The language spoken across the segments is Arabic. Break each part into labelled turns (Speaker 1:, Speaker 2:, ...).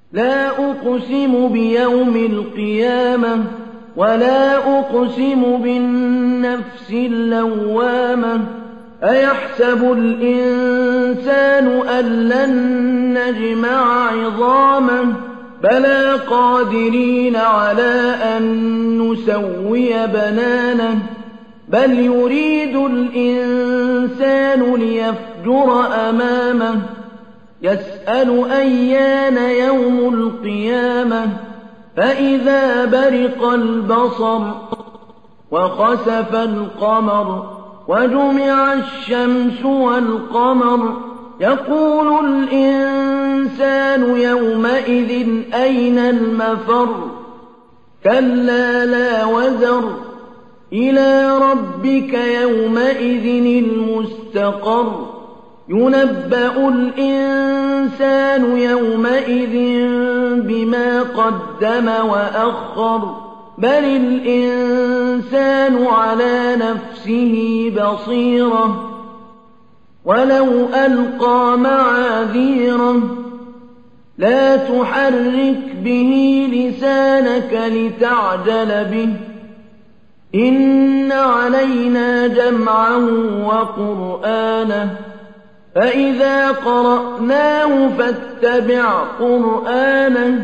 Speaker 1: لا أقسم بيوم القيامة ولا أقسم بالنفس اللوامة أيحسب الإنسان أن لن نجمع عظامه بلى قادرين على أن نسوي بنانه بل يريد الإنسان ليفجر أمامه يسأل أيان يوم القيامة فإذا برق البصر وخسف القمر وجمع الشمس والقمر يقول الإنسان يومئذ أين المفر كلا لا وزر إلى ربك يومئذ المستقر ينبأ الإنسان يومئذ بما قدم وأخر بل الإنسان على نفسه بصيرة ولو ألقى معاذيره لا تحرك به لسانك لتعجل به إن علينا جمعه وقرآنه فإذا قرأناه فاتبع قرآنه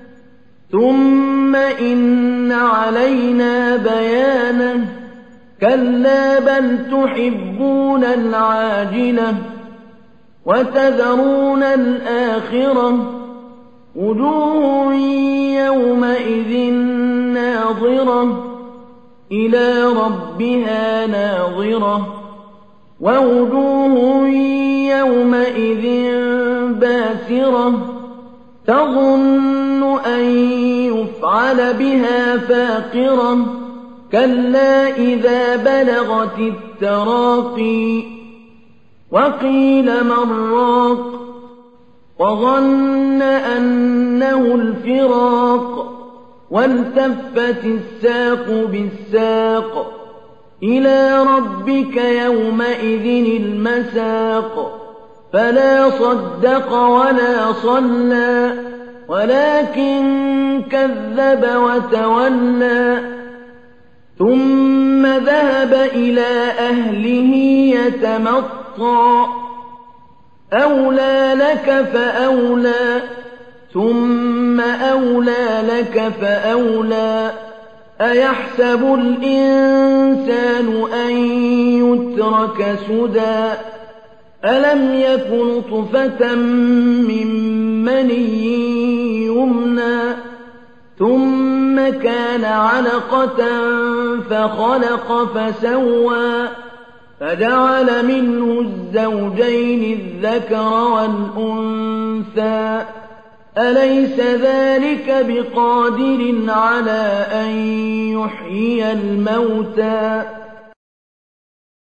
Speaker 1: ثم إن علينا بيانه كلا بل تحبون العاجلة وتذرون الآخرة وجوه يومئذ ناظرة إلى ربها ناظرة ووجوه يومئذ باسرة تظن أن يفعل بها فاقرة كلا إذا بلغت التراقي وقيل من راق وظن أنه الفراق والتفت الساق بالساق إلى ربك يومئذ المساق فلا صدق ولا صلى ولكن كذب وتولى ثم ذهب إلى أهله يتمطى أولى لك فأولى ثم أولى لك فأولى أيحسب الإنسان أن يترك سدى ألم يك نطفة من مني يمنى ثم كان علقة فخلق فسوى فجعل منه الزوجين الذكر والأنثى أليس ذلك بقادر على أن يحيي الموتى